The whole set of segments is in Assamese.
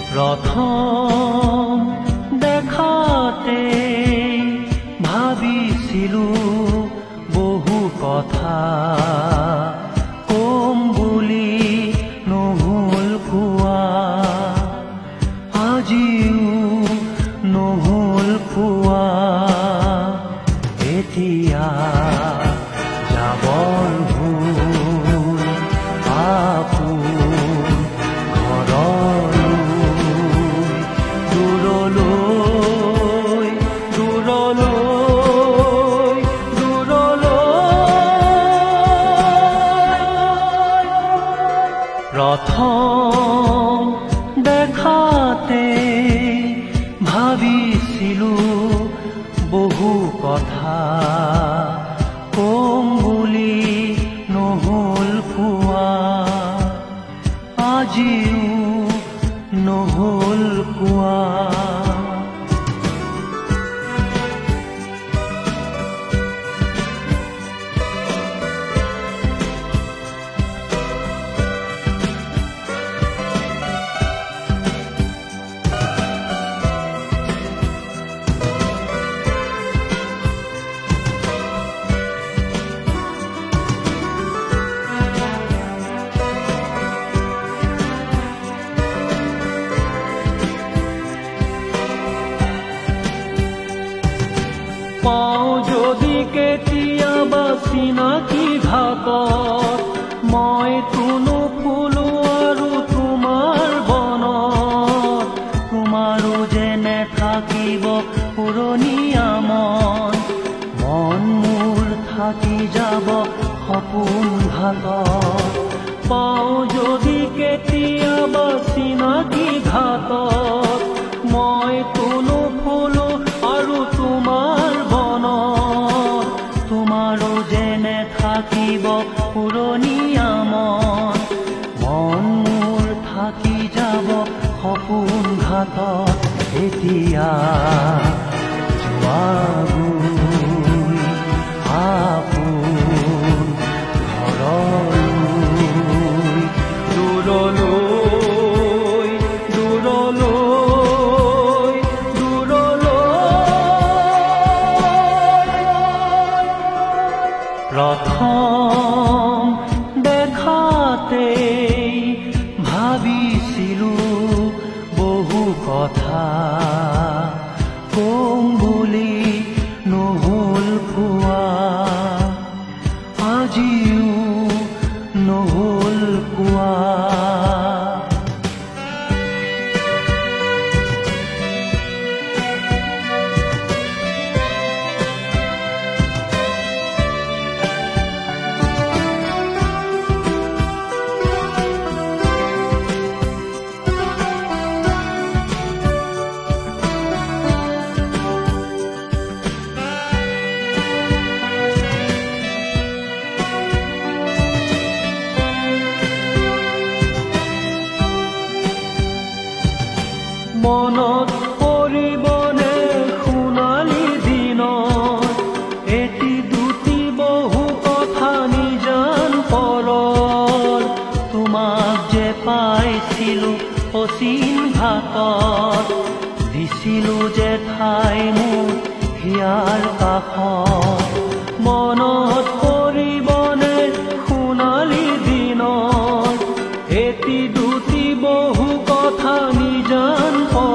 প্ৰথম দেখাতে ভাবিছিলো বহু কথা কম বুলি নহল কোৱা আজিও নহল কোৱা এতিয়া যাবৰ হ'ল আপোন প্ৰথম দেখাতে ভাবিছিলো বহু কথা কম বুলি নহল কোৱা আজিও নহল কোৱা পাওঁ যদি কেতিয়াবা চিনাকি ঘাটত মই কোনো ফুলো আৰু তোমাৰ বনত তোমাৰো যেনে থাকিব পুৰণীয়া মন মোৰ থাকি যাব সপোন ঘাটত পাওঁ যদি কেতিয়াবা চিনাকি ঘাটত মই কোনো ফুলো আৰু তোমাৰ তোমাৰো যেনে থাকিব পুৰণীয়া মন মোৰ থাকি যাব সপোন ঘাটত এতিয়া যোৱাগৈ আপোন ঘৰলৈ দূৰলৈ দূৰলৈ প্ৰথম দেখাতে ভাবিছিলো বহু কথা কম বুলি নহল কোৱা আজিও নহল কোৱা মনত পৰিবনে সোণালী দিনত এটি দুটি বহু কথা নিজান পৰৰ তোমাক যে পাইছিলো অচিন ঘাটত দিছিলো যে ঠাই মোৰ হিয়াৰ কাষত মনত পৰিবনে সোণালী দিনত এটি দুটি বহু কথা নিজান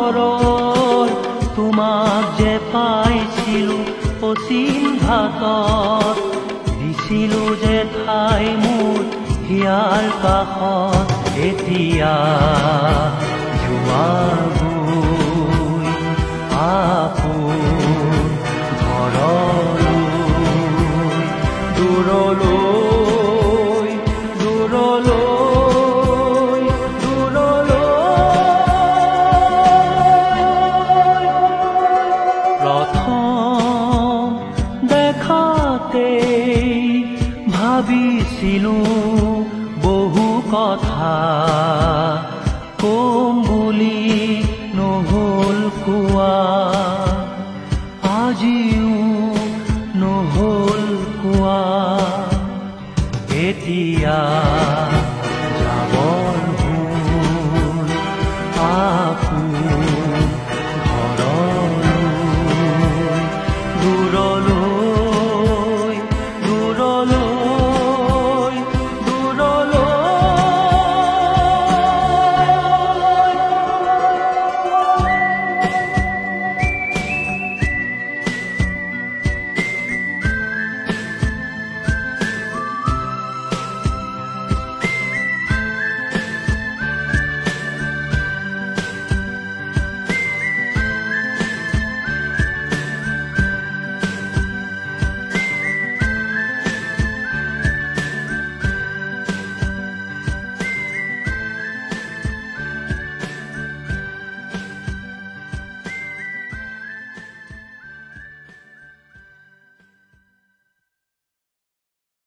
তোমাক যে পাইছিলো অচিন ঘাটত দিছিলো যে ঠাই মোৰ হিয়াৰ কাষত এতিয়া যোৱা